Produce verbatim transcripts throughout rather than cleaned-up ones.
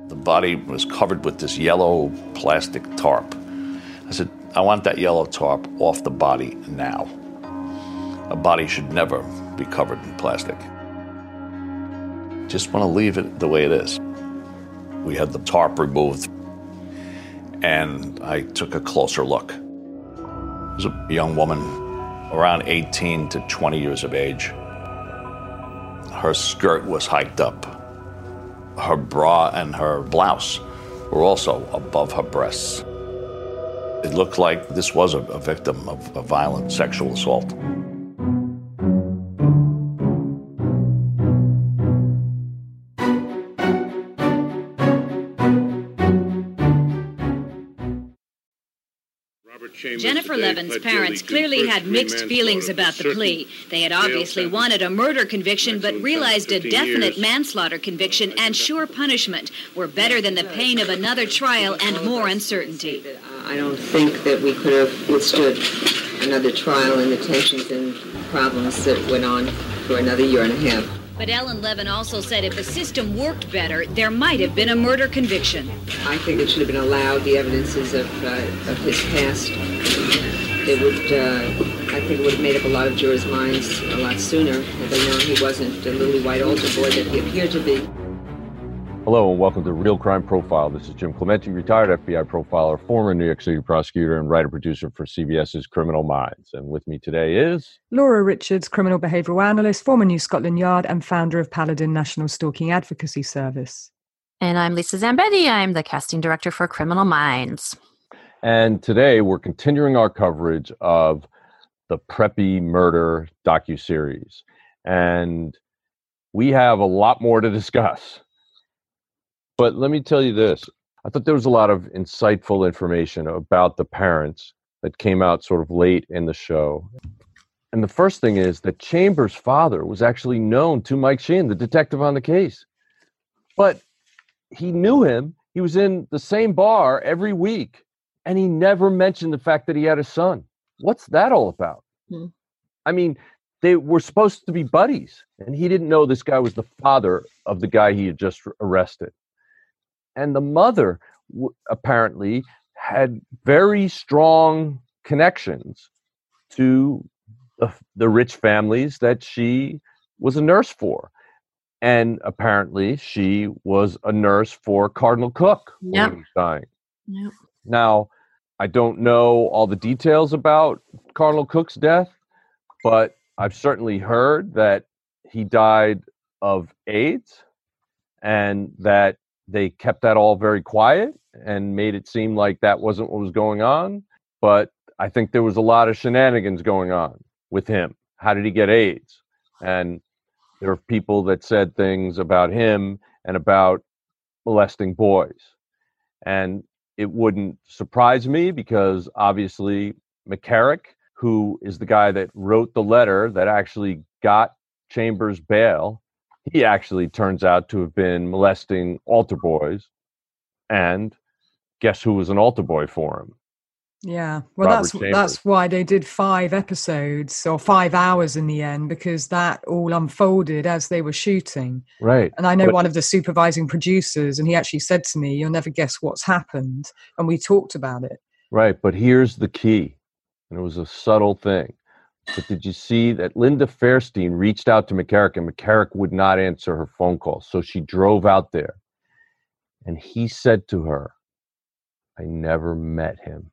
The body was covered with this yellow plastic tarp. I said, I want that yellow tarp off the body now. A body should never be covered in plastic. Just want to leave it the way it is. We had the tarp removed, and I took a closer look. It was a young woman, around eighteen to twenty years of age. Her skirt was hiked up. Her bra and her blouse were also above her breasts. It looked like this was a, a victim of a violent sexual assault. Jennifer Levin's parents clearly had mixed feelings about the plea. They had obviously wanted a murder conviction, but realized a definite manslaughter conviction and sure punishment were better than the pain of another trial and more uncertainty. I don't think that we could have withstood another trial and the tensions and problems that went on for another year and a half. But Ellen Levin also said if the system worked better, there might have been a murder conviction. I think it should have been allowed, the evidences of, uh, of his past. It would, uh, I think it would have made up a lot of jurors' minds a lot sooner had they known he wasn't the lily white altar boy that he appeared to be. Hello and welcome to Real Crime Profile. This is Jim Clemente, retired F B I profiler, former New York City prosecutor, and writer-producer for CBS's Criminal Minds. And with me today is... Laura Richards, criminal behavioural analyst, former New Scotland Yard, and founder of Paladin National Stalking Advocacy Service. And I'm Lisa Zambetti. I'm the casting director for Criminal Minds. And today we're continuing our coverage of the Preppy Murder docuseries. And we have a lot more to discuss. But let me tell you this. I thought there was a lot of insightful information about the parents that came out sort of late in the show. And the first thing is that Chambers' father was actually known to Mike Sheehan, the detective on the case. But he knew him. He was in the same bar every week. And he never mentioned the fact that he had a son. What's that all about? Hmm. I mean, they were supposed to be buddies. And he didn't know this guy was the father of the guy he had just arrested. And the mother w- apparently had very strong connections to the, the rich families that she was a nurse for. And apparently she was a nurse for Cardinal Cook yep. when he was dying. Yep. Now, I don't know all the details about Cardinal Cook's death, but I've certainly heard that he died of AIDS and that they kept that all very quiet and made it seem like that wasn't what was going on. But I think there was a lot of shenanigans going on with him. How did he get AIDS? And there are people that said things about him and about molesting boys. And it wouldn't surprise me because obviously McCarrick, who is the guy that wrote the letter that actually got Chambers bail, he actually turns out to have been molesting altar boys. And guess who was an altar boy for him? Yeah, well, Robert that's Chambers. that's why they did five episodes or five hours in the end, because that all unfolded as they were shooting. Right. And I know but, one of the supervising producers, and he actually said to me, "You'll never guess what's happened." And we talked about it. Right, but here's the key, and it was a subtle thing. But did you see that Linda Fairstein reached out to McCarrick, and McCarrick would not answer her phone call, so she drove out there, and he said to her, "I never met him."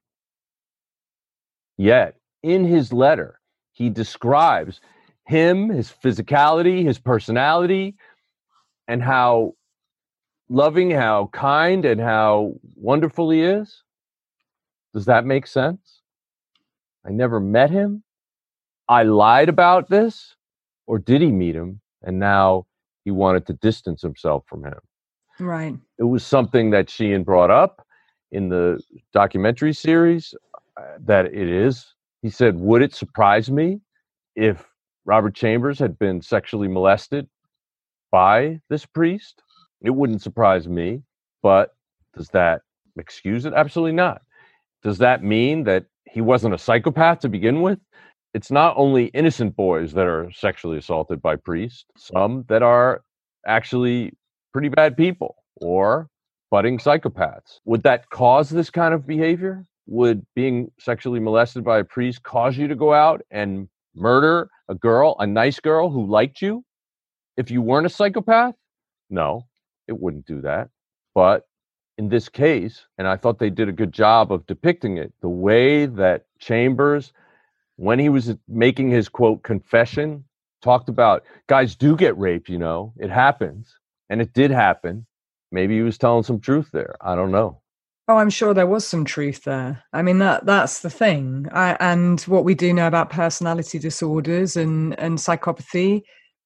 Yet, in his letter, he describes him, his physicality, his personality, and how loving, how kind, and how wonderful he is. Does that make sense? I never met him. I lied about this. Or did he meet him? And now he wanted to distance himself from him. Right. It was something that Sheehan brought up in the documentary series. That it is. He said, would it surprise me if Robert Chambers had been sexually molested by this priest? It wouldn't surprise me, but does that excuse it? Absolutely not. Does that mean that he wasn't a psychopath to begin with? It's not only innocent boys that are sexually assaulted by priests, some that are actually pretty bad people or budding psychopaths. Would that cause this kind of behavior? Would being sexually molested by a priest cause you to go out and murder a girl, a nice girl who liked you? If you weren't a psychopath? No, it wouldn't do that. But in this case, and I thought they did a good job of depicting it, the way that Chambers, when he was making his, quote, confession, talked about, guys do get raped, you know, it happens. And it did happen. Maybe he was telling some truth there. I don't know. Oh, I'm sure there was some truth there. I mean, that that's the thing. I, and what we do know about personality disorders and, and psychopathy,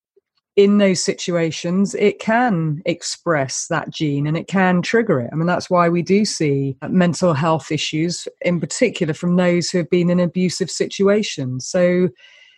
in those situations, it can express that gene and it can trigger it. I mean, that's why we do see mental health issues, in particular from those who have been in abusive situations. So,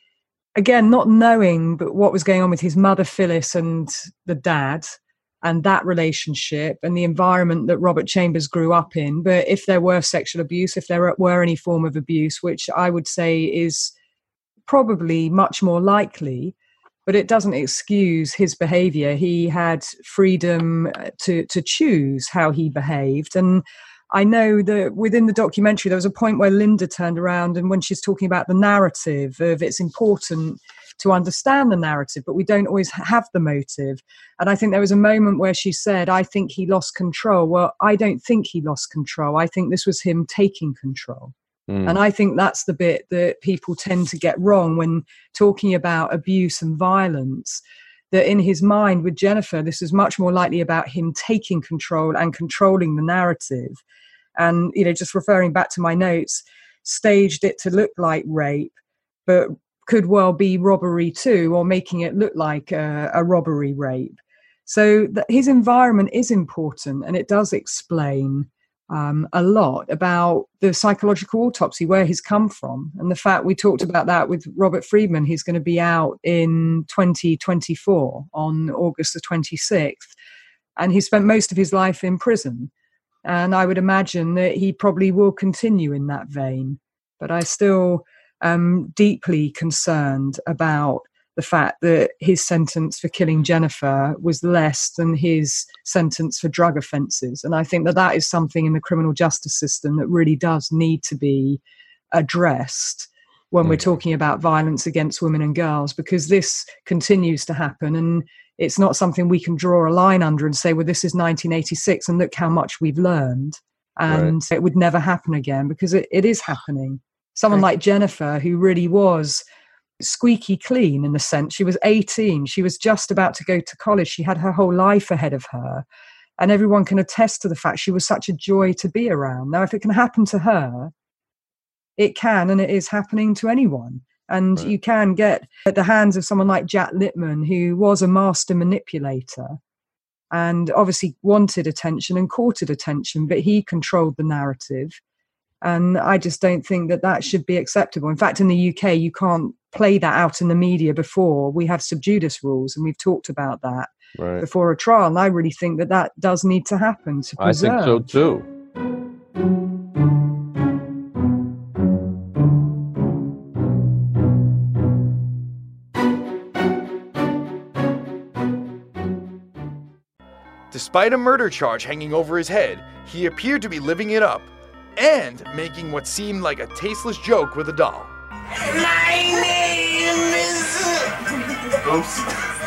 again, not knowing but what was going on with his mother, Phyllis, and the dad, and that relationship and the environment that Robert Chambers grew up in. But if there were sexual abuse, if there were any form of abuse, which I would say is probably much more likely, but it doesn't excuse his behavior. He had freedom to, to choose how he behaved. And I know that within the documentary, there was a point where Linda turned around, and when she's talking about the narrative of it's important to understand the narrative, but we don't always have the motive. And I think there was a moment where she said, I think he lost control. Well, I don't think he lost control. I think this was him taking control. Mm. And I think that's the bit that people tend to get wrong when talking about abuse and violence, that in his mind with Jennifer, this is much more likely about him taking control and controlling the narrative. And, you know, just referring back to my notes, staged it to look like rape, but could well be robbery too, or making it look like a, a robbery rape. So that his environment is important, and it does explain um, a lot about the psychological autopsy, where he's come from. And the fact we talked about that with Robert Friedman, he's going to be out in twenty twenty-four on August the twenty-sixth. And he spent most of his life in prison. And I would imagine that he probably will continue in that vein. But I still am deeply concerned about the fact that his sentence for killing Jennifer was less than his sentence for drug offences. And I think that that is something in the criminal justice system that really does need to be addressed when mm. we're talking about violence against women and girls, because this continues to happen. And it's not something we can draw a line under and say, well, this is nineteen eighty-six and look how much we've learned. And right. it would never happen again, because it, it is happening. Someone right. like Jennifer, who really was squeaky clean in the sense she was eighteen. She was just about to go to college. She had her whole life ahead of her. And everyone can attest to the fact she was such a joy to be around. Now, if it can happen to her, it can, and it is happening to anyone. And right. you can get at the hands of someone like Jack Littman, who was a master manipulator and obviously wanted attention and courted attention, but he controlled the narrative. And I just don't think that that should be acceptable. In fact, in the U K, you can't play that out in the media before. We have sub judice rules, and we've talked about that right. before a trial. And I really think that that does need to happen to preserve. I think so too. Despite a murder charge hanging over his head, he appeared to be living it up and making what seemed like a tasteless joke with a doll. My name is... Oops.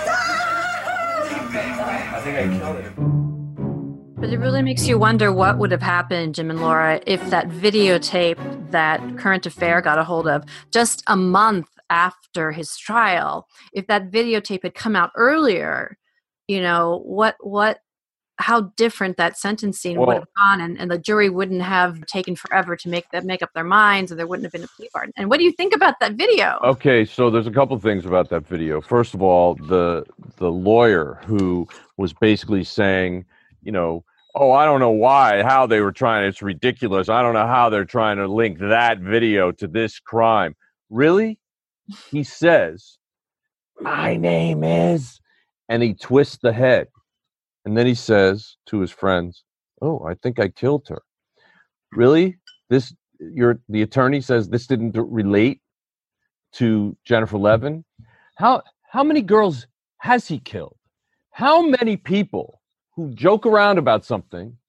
I think I killed him. But it really makes you wonder what would have happened, Jim and Laura, if that videotape that Current Affair got a hold of just a month after his trial, if that videotape had come out earlier, you know, what, what, how different that sentencing well, would have gone, and, and the jury wouldn't have taken forever to make that make up their minds, and there wouldn't have been a plea bargain. And what do you think about that video? Okay, so there's a couple things about that video. First of all, the the lawyer who was basically saying, you know, oh, I don't know why, how they were trying, it's ridiculous. I don't know how they're trying to link that video to this crime. Really? He says, my name is, and he twists the head. And then he says to his friends, oh, I think I killed her. Really? This, your, the attorney says this didn't relate to Jennifer Levin? How, how many girls has he killed? How many people who joke around about something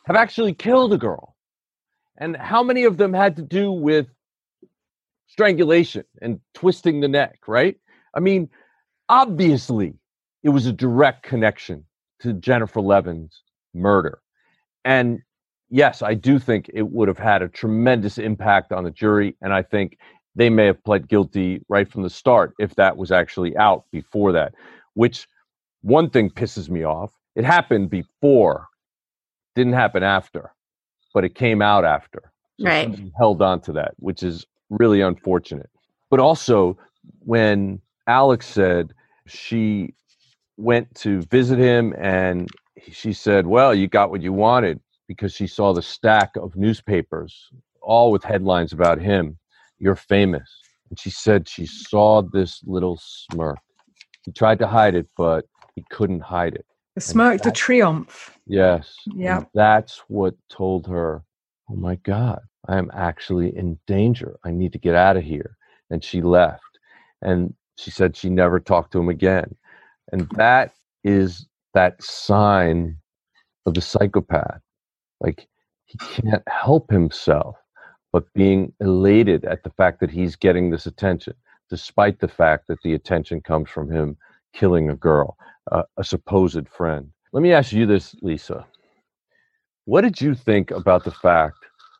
have actually killed a girl. And how many of them had to do with strangulation and twisting the neck, right? I mean, obviously, it was a direct connection to Jennifer Levin's murder. And yes, I do think it would have had a tremendous impact on the jury. And I think they may have pled guilty right from the start if that was actually out before that, which one thing pisses me off. It happened before, didn't happen after, but it came out after. So right. somebody held on to that, which is really unfortunate. But also, when Alex said she went to visit him and she said, well, you got what you wanted, because she saw the stack of newspapers, all with headlines about him. You're famous. And she said she saw this little smirk. He tried to hide it, but he couldn't hide it. The smirk, the triumph. Yes. Yeah. That's what told her, oh my God, I am actually in danger. I need to get out of here. And she left. And she said she never talked to him again. And that is that sign of the psychopath. Like, he can't help himself but being elated at the fact that he's getting this attention, despite the fact that the attention comes from him killing a girl, uh, a supposed friend. Let me ask you this, Lisa. What did you think about the fact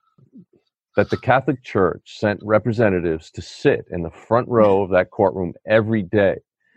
that the Catholic Church sent representatives to sit in the front row of that courtroom every day?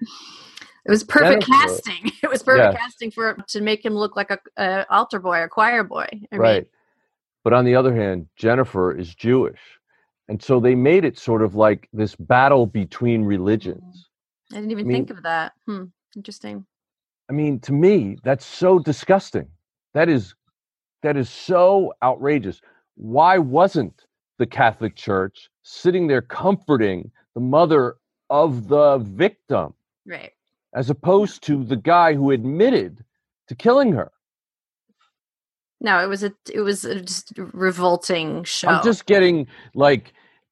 It was perfect Jennifer, casting. It was perfect yes. casting for to make him look like a, a altar boy or choir boy. I right. mean, but on the other hand, Jennifer is Jewish. And so they made it sort of like this battle between religions. I didn't even I mean, think of that. Hmm. Interesting. I mean, to me, that's so disgusting. That is that is so outrageous. Why wasn't the Catholic Church sitting there comforting the mother of the victim? Right. As opposed to the guy who admitted to killing her. No, it was a it was a just revolting show. I'm just getting like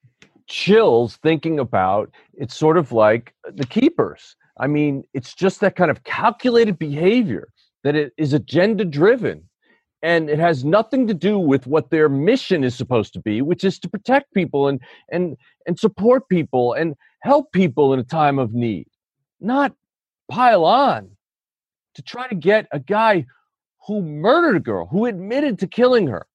chills thinking about it's sort of like The Keepers. I mean, it's just that kind of calculated behavior that it is agenda driven, and it has nothing to do with what their mission is supposed to be, which is to protect people and and and support people and help people in a time of need, not pile on to try to get a guy who murdered a girl, who admitted to killing her.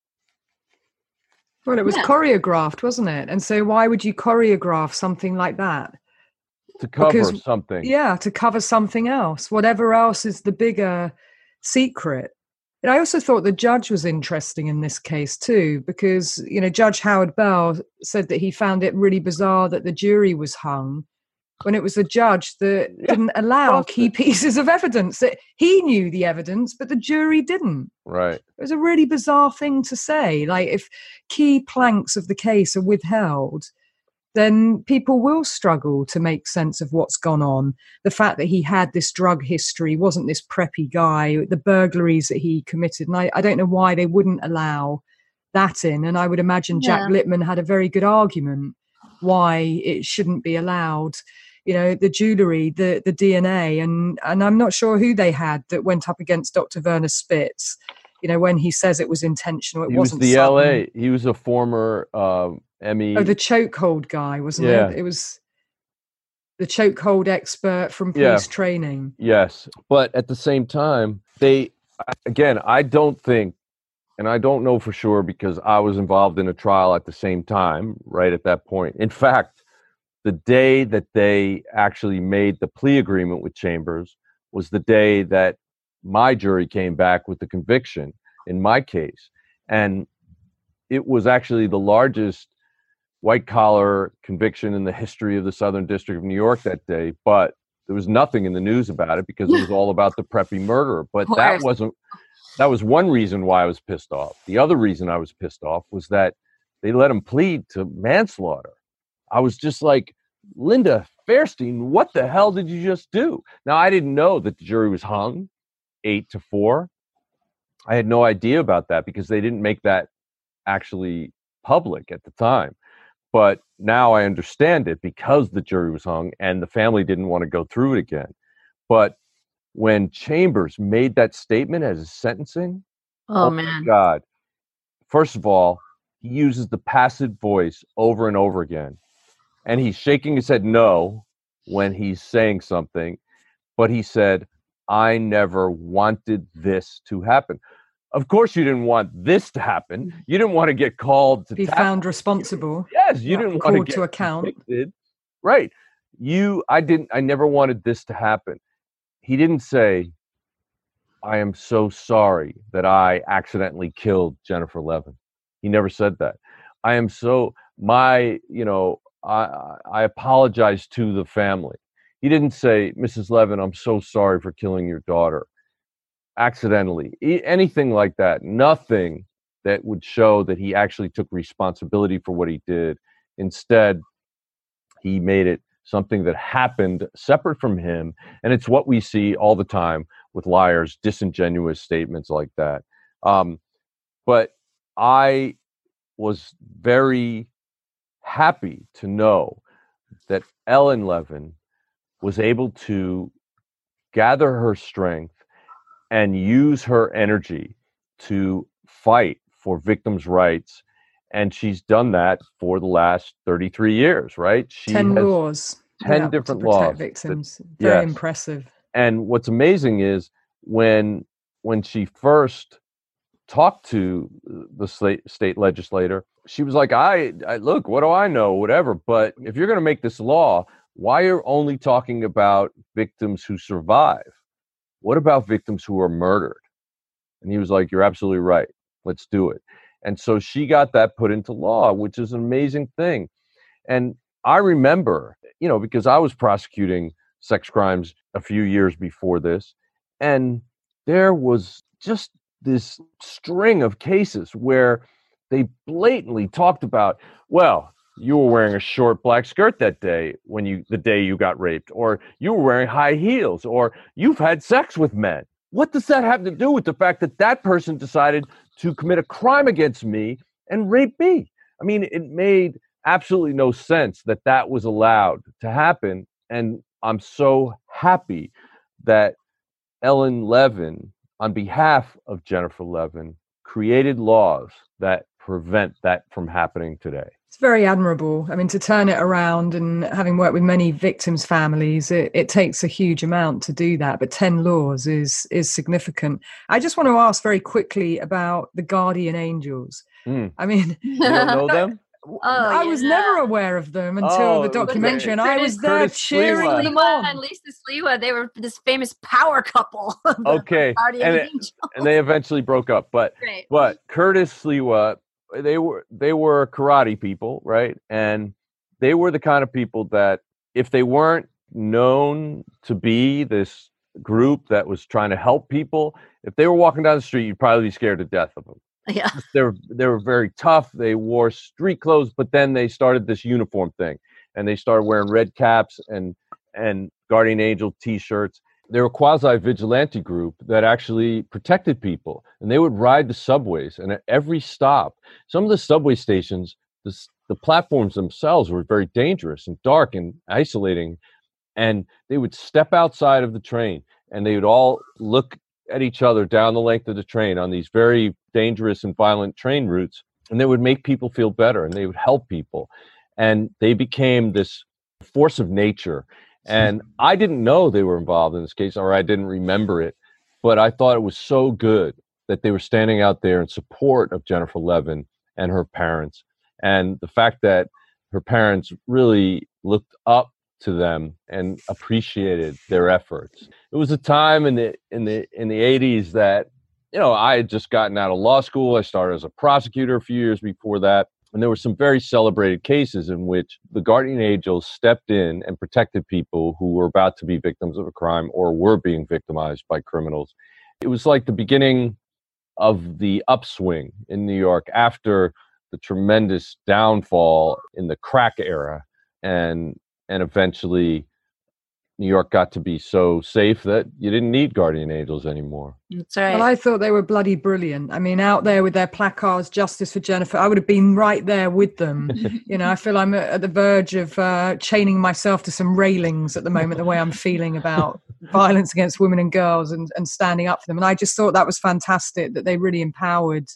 Well, it was Yeah. choreographed, wasn't it? And so why would you choreograph something like that? To cover Because- something. Yeah, to cover something else. Whatever else is the bigger secret. And I also thought the judge was interesting in this case too, because, you know, Judge Howard Bell said that he found it really bizarre that the jury was hung when it was the judge that Yeah, didn't allow well, key pieces of evidence, that he knew the evidence, but the jury didn't. Right. It was a really bizarre thing to say. Like, if key planks of the case are withheld, then people will struggle to make sense of what's gone on. The fact that he had this drug history, wasn't this preppy guy, the burglaries that he committed. And I, I don't know why they wouldn't allow that in. And I would imagine Jack Yeah. Littman had a very good argument why it shouldn't be allowed. You know, the jewellery, the, the D N A, and, and I'm not sure who they had that went up against Doctor Werner Spitz, you know, when he says it was intentional. It He was wasn't the sudden. L A. He was a former um, Emmy. Oh, the chokehold guy, wasn't Yeah. it? It was the chokehold expert from Yeah. police training. Yes, but at the same time, they again, I don't think, and I don't know for sure because I was involved in a trial at the same time, right at that point. In fact, the day that they actually made the plea agreement with Chambers was the day that my jury came back with the conviction in my case. And it was actually the largest white collar conviction in the history of the Southern District of New York that day, but there was nothing in the news about it because it was all about the preppy murderer. But Of that course. wasn't, that was one reason why I was pissed off. The other reason I was pissed off was that they let him plead to manslaughter. I was just like, Linda Fairstein, what the hell did you just do? Now, I didn't know that the jury was hung eight to four. I had no idea about that because they didn't make that actually public at the time. But now I understand it because the jury was hung and the family didn't want to go through it again. But when Chambers made that statement as a sentencing, Oh, my man. God, First of all, he uses the passive voice over and over again. And he's shaking his head no when he's saying something. But he said, I never wanted this to happen. Of course, you didn't want this to happen. You didn't want to get called to be task. found responsible. Yes, you yeah, didn't want called to get to account. convicted. Right. You, I didn't, I never wanted this to happen. He didn't say, I am so sorry that I accidentally killed Jennifer Levin. He never said that. I am so, my, you know, I, I apologize to the family. He didn't say, Missus Levin, I'm so sorry for killing your daughter accidentally. E- anything like that. Nothing that would show that he actually took responsibility for what he did. Instead, he made it something that happened separate from him. And it's what we see all the time with liars, disingenuous statements like that. Um, but I was very happy to know that Ellen Levin was able to gather her strength and use her energy to fight for victims' rights. And she's done that for the last thirty-three years, right? She ten has laws. ten yeah, different to protect laws. victims. That, Very yes. impressive. And what's amazing is when when she first talked to the state, state legislator, she was like, I, I look, what do I know, whatever. But if you're going to make this law, why are you only talking about victims who survive? What about victims who are murdered? And he was like, you're absolutely right. Let's do it. And so she got that put into law, which is an amazing thing. And I remember, you know, because I was prosecuting sex crimes a few years before this, and there was just this string of cases where they blatantly talked about, well, you were wearing a short black skirt that day when you, the day you got raped, or you were wearing high heels, or you've had sex with men. What does that have to do with the fact that that person decided to commit a crime against me and rape me? I mean, it made absolutely no sense that that was allowed to happen. And I'm so happy that Ellen Levin, on behalf of Jennifer Levin, created laws that prevent that from happening today. It's very admirable. I mean, to turn it around, and having worked with many victims' families, it, it takes a huge amount to do that. But ten laws is is significant. I just want to ask very quickly about the guardian angels. Mm. I mean, you don't know them? Oh, I yeah. was never aware of them until Oh, the documentary, and I was Curtis- there Curtis cheering Sliwa. them on. and Lisa Sliwa, they were this famous power couple. the Okay, Guardian and it- Angels. And they eventually broke up. But Great. but Curtis Sliwa, they were they were karate people, right? And they were the kind of people that if they weren't known to be this group that was trying to help people, if they were walking down the street, you'd probably be scared to death of them. Yeah. They were they were very tough. They wore street clothes, but then they started this uniform thing, and they started wearing red caps and and Guardian Angel T-shirts. They were a quasi-vigilante group that actually protected people, and they would ride the subways. And at every stop, some of the subway stations, the, the platforms themselves were very dangerous and dark and isolating. And they would step outside of the train, and they would all look at each other down the length of the train on these very dangerous and violent train routes, and they would make people feel better, and they would help people. And they became this force of nature. And I didn't know they were involved in this case, or I didn't remember it, but I thought it was so good that they were standing out there in support of Jennifer Levin and her parents. And the fact that her parents really looked up to them and appreciated their efforts. It was a time in the in the in the eighties that, you know, I had just gotten out of law school. I started as a prosecutor a few years before that. And there were some very celebrated cases in which the Guardian Angels stepped in and protected people who were about to be victims of a crime or were being victimized by criminals. It was like the beginning of the upswing in New York after the tremendous downfall in the crack era. And and eventually New York got to be so safe that you didn't need Guardian Angels anymore. That's right. Well, I thought they were bloody brilliant. I mean, out there with their placards, Justice for Jennifer, I would have been right there with them. You know, I feel I'm at the verge of uh, chaining myself to some railings at the moment, the way I'm feeling about violence against women and girls and, and standing up for them. And I just thought that was fantastic, that they really empowered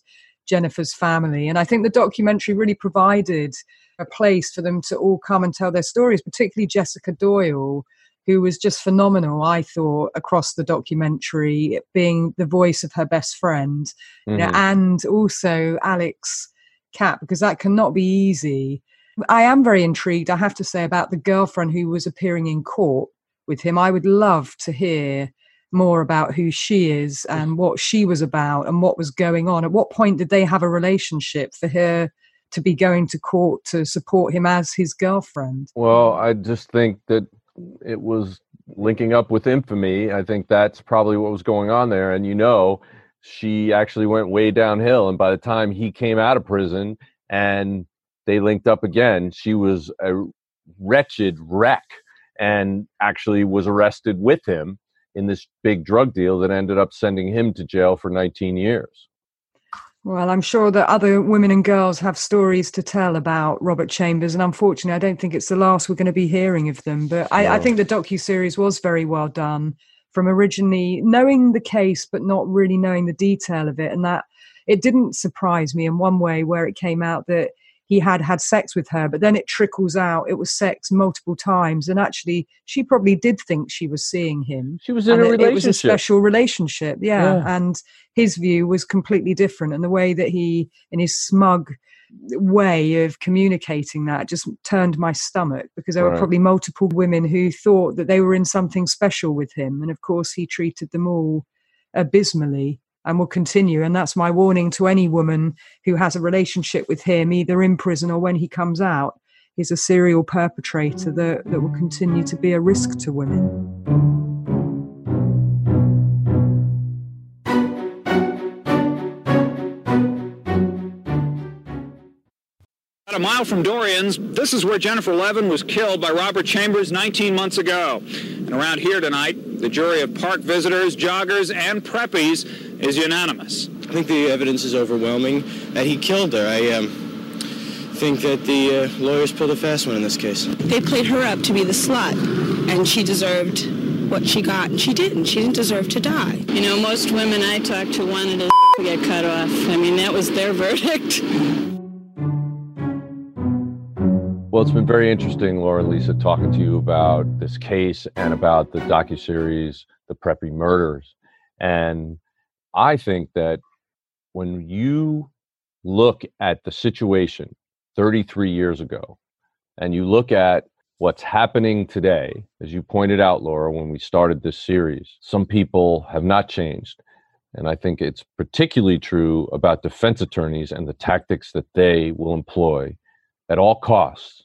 Jennifer's family. And I think the documentary really provided a place for them to all come and tell their stories, particularly Jessica Doyle, who was just phenomenal, I thought, across the documentary, being the voice of her best friend, mm-hmm. you know, and also Alex Kapp, because that cannot be easy. I am very intrigued, I have to say, about the girlfriend who was appearing in court with him. I would love to hear more about who she is and what she was about and what was going on. At what point did they have a relationship for her to be going to court to support him as his girlfriend? Well, I just think that it was linking up with infamy. I think that's probably what was going on there. And, you know, she actually went way downhill. And by the time he came out of prison and they linked up again, she was a wretched wreck and actually was arrested with him in this big drug deal that ended up sending him to jail for nineteen years. Well, I'm sure that other women and girls have stories to tell about Robert Chambers, and unfortunately, I don't think it's the last we're going to be hearing of them. But I, no. I think the docuseries was very well done, from originally knowing the case but not really knowing the detail of it, and that it didn't surprise me in one way where it came out that he had had sex with her, but then it trickles out it was sex multiple times, and actually she probably did think she was seeing him. She was in a it, relationship. It was a special relationship, yeah. yeah. And his view was completely different, and the way that he, in his smug way of communicating that, just turned my stomach, because there right. were probably multiple women who thought that they were in something special with him, and of course he treated them all abysmally. And will continue. And that's my warning to any woman who has a relationship with him, either in prison or when he comes out. He's a serial perpetrator that, that will continue to be a risk to women. About a mile from Dorian's, this is where Jennifer Levin was killed by Robert Chambers nineteen months ago. And around here tonight, the jury of park visitors, joggers, and preppies is unanimous. I think the evidence is overwhelming that he killed her. I um, think that the uh, lawyers pulled a fast one in this case. They played her up to be the slut, and she deserved what she got, and she didn't. She didn't deserve to die. You know, most women I talked to wanted his to get cut off. I mean, that was their verdict. Well, it's been very interesting, Laura and Lisa, talking to you about this case and about the docuseries, The Preppy Murders. And I think that when you look at the situation thirty-three years ago, and you look at what's happening today, as you pointed out, Laura, when we started this series, some people have not changed. And I think it's particularly true about defense attorneys and the tactics that they will employ at all costs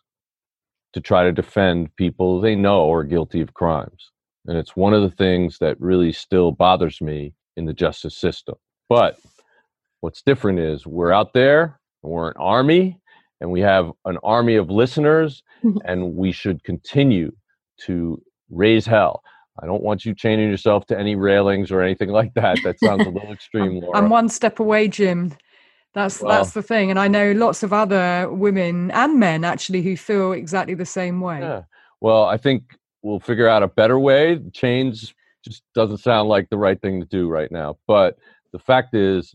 to try to defend people they know are guilty of crimes. And it's one of the things that really still bothers me in the justice system. But what's different is we're out there, and we're an army, and we have an army of listeners, and we should continue to raise hell. I don't want you chaining yourself to any railings or anything like that. That sounds a little extreme, Laura. I'm one step away, Jim. That's well, that's the thing. And I know lots of other women and men, actually, who feel exactly the same way. Yeah. Well, I think we'll figure out a better way. Chains just doesn't sound like the right thing to do right now. But the fact is,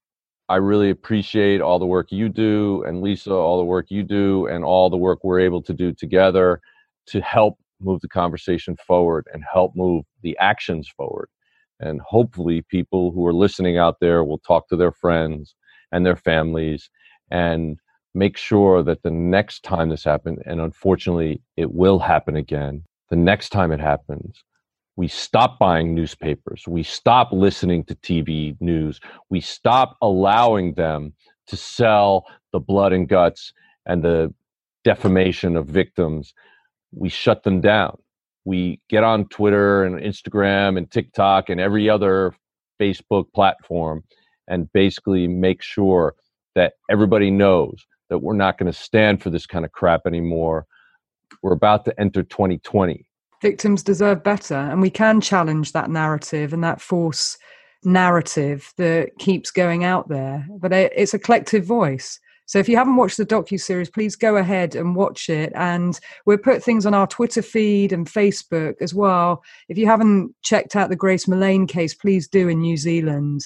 I really appreciate all the work you do, and Lisa, all the work you do, and all the work we're able to do together to help move the conversation forward and help move the actions forward. And hopefully people who are listening out there will talk to their friends and their families and make sure that the next time this happens, and unfortunately it will happen again, the next time it happens, we stop buying newspapers, we stop listening to T V news, we stop allowing them to sell the blood and guts and the defamation of victims. We shut them down. We get on Twitter and Instagram and TikTok and every other Facebook platform and basically make sure that everybody knows that we're not going to stand for this kind of crap anymore. We're about to enter twenty twenty. Victims deserve better, and we can challenge that narrative and that false narrative that keeps going out there. But it's a collective voice. So if you haven't watched the docuseries, please go ahead and watch it. And we'll put things on our Twitter feed and Facebook as well. If you haven't checked out the Grace Millane case, please do, in New Zealand.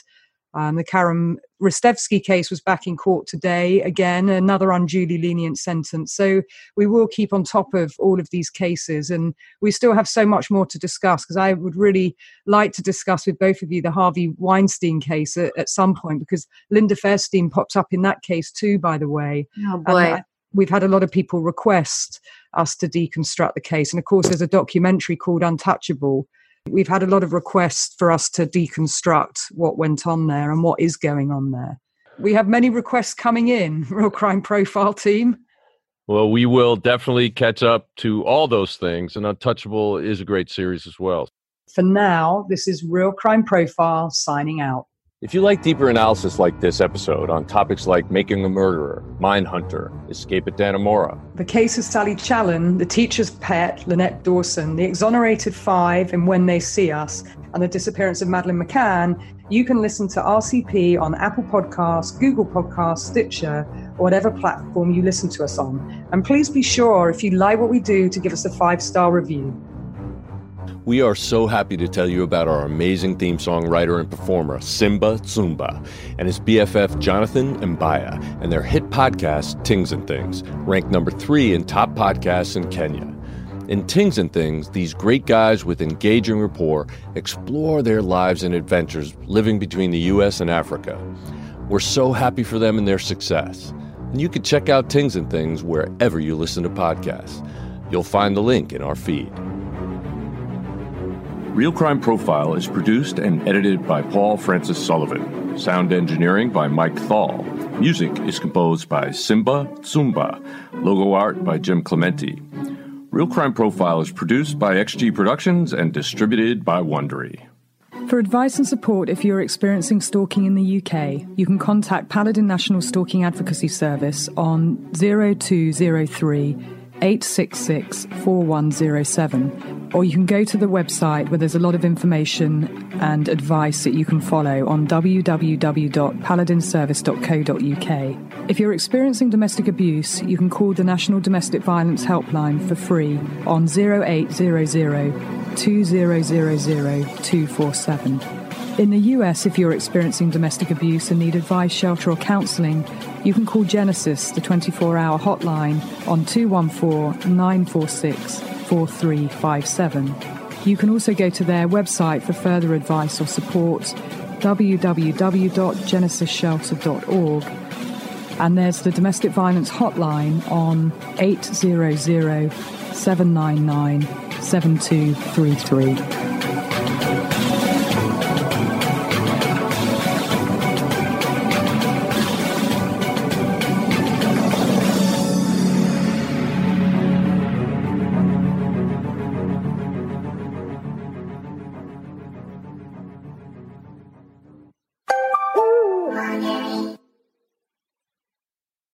Um, the Karen Ristevsky case was back in court today. Again, another unduly lenient sentence. So we will keep on top of all of these cases. And we still have so much more to discuss, because I would really like to discuss with both of you the Harvey Weinstein case at, at some point, because Linda Fairstein pops up in that case too, by the way. Oh, boy. And I, we've had a lot of people request us to deconstruct the case. And of course, there's a documentary called Untouchable. We've had a lot of requests for us to deconstruct what went on there and what is going on there. We have many requests coming in, Real Crime Profile team. Well, we will definitely catch up to all those things, and Untouchable is a great series as well. For now, this is Real Crime Profile signing out. If you like deeper analysis like this episode on topics like Making a Murderer, Mindhunter, Escape at Dannemora, The Case of Sally Challen, The Teacher's Pet, Lynette Dawson, The Exonerated Five and When They See Us, and The Disappearance of Madeleine McCann, you can listen to R C P on Apple Podcasts, Google Podcasts, Stitcher, or whatever platform you listen to us on. And please be sure, if you like what we do, to give us a five-star review. we are so happy to tell you about our amazing theme song writer and performer, Simba Tsumba, and his B F F, Jonathan Mbaya, and their hit podcast, Tings and Things, ranked number three in top podcasts in Kenya. In Tings and Things, these great guys with engaging rapport explore their lives and adventures living between the U S and Africa. We're so happy for them and their success. And you can check out Tings and Things wherever you listen to podcasts. You'll find the link in our feed. Real Crime Profile is produced and edited by Paul Francis Sullivan. Sound engineering by Mike Thal. Music is composed by Simba Tsumba. Logo art by Jim Clementi. Real Crime Profile is produced by X G Productions and distributed by Wondery. For advice and support if you're experiencing stalking in the U K, you can contact Paladin National Stalking Advocacy Service on zero two zero three, eight six six, four one zero seven, or you can go to the website where there's a lot of information and advice that you can follow on w w w dot paladin service dot co dot u k. If you're experiencing domestic abuse, you can call the National Domestic Violence Helpline for free on zero eight zero zero, two zero zero zero, two four seven. In the U S, if you're experiencing domestic abuse and need advice, shelter or counselling, you can call Genesis, the twenty-four hour hotline, on two one four, nine four six, four three five seven. You can also go to their website for further advice or support, w w w dot genesis shelter dot org. And there's the Domestic Violence Hotline on eight hundred, seven nine nine, seven two three three.